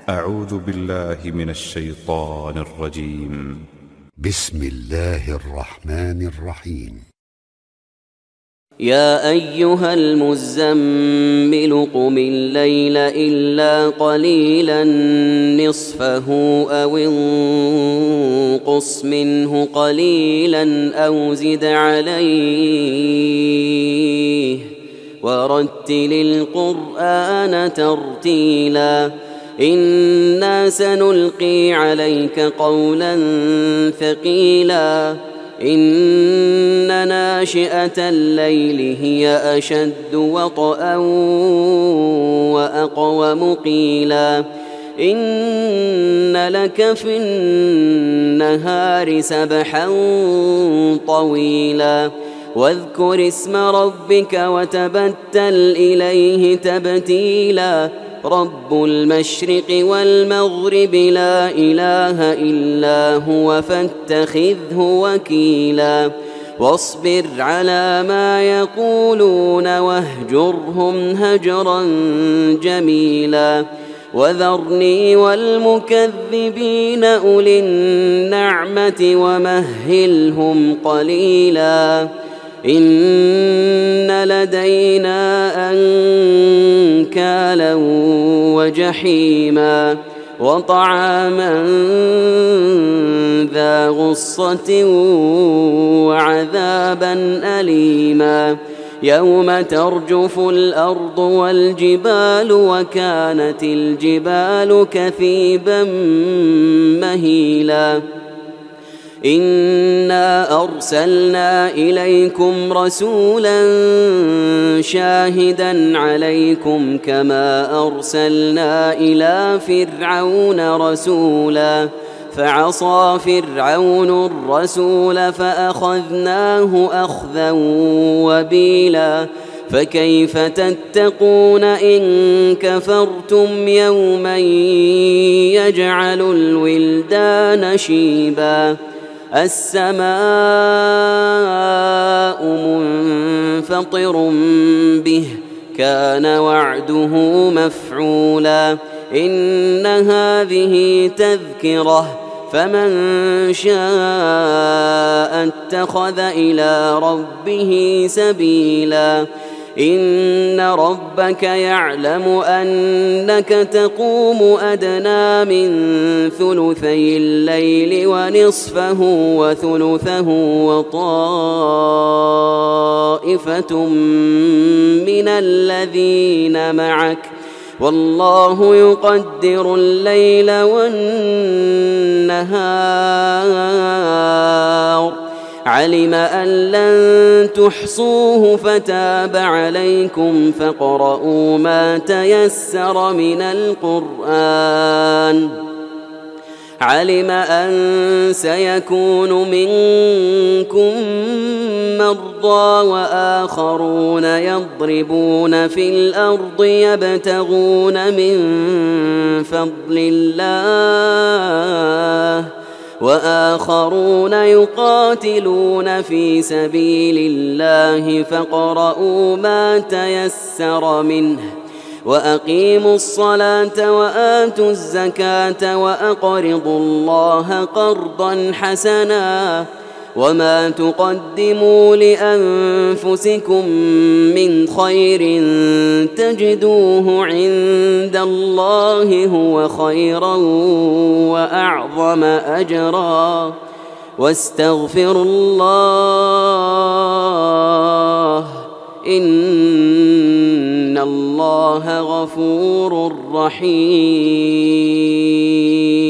أعوذ بالله من الشيطان الرجيم. بسم الله الرحمن الرحيم. يا أيها المزمل قم الليل إلا قليلا نصفه أو انقص منه قليلا أو زد عليه ورتل القرآن ترتيلا إنا سنلقي عليك قولا ثقيلا إن ناشئة الليل هي أشد وطئا وأقوم قيلا إن لك في النهار سبحا طويلا واذكر اسم ربك وتبتل إليه تبتيلا رب المشرق والمغرب لا إله إلا هو فاتخذه وكيلا واصبر على ما يقولون واهجرهم هجرا جميلا وذرني والمكذبين أولي النعمة ومهلهم قليلا إن لدينا أنكالا وجحيما وطعاما ذا غصة وعذابا أليما يوم ترجف الأرض والجبال وكانت الجبال كثيبا مهيلا إنا أرسلنا إليكم رسولا شاهدا عليكم كما أرسلنا إلى فرعون رسولا فعصى فرعون الرسول فأخذناه أخذا وبيلا فكيف تتقون إن كفرتم يوما يجعل الولدان شيبا السماء منفطر به كان وعده مفعولا إن هذه تذكرة فمن شاء اتخذ إلى ربه سبيلا إن ربك يعلم أنك تقوم أدنى من ثلثي الليل ونصفه وثلثه وطائفة من الذين معك والله يقدر الليل والنهار علم أن لن تحصوه فتاب عليكم فاقرؤوا ما تيسر من القرآن علم أن سيكون منكم مرضى وآخرون يضربون في الأرض يبتغون من فضل الله وآخرون يقاتلون في سبيل الله فاقرؤوا ما تيسر منه وأقيموا الصلاة وآتوا الزكاة وأقرضوا الله قرضا حسنا وما تقدموا لأنفسكم من خير تجدوه عند الله هو خيرا وأعظم أجرا واستغفروا الله إن الله غفور رحيم.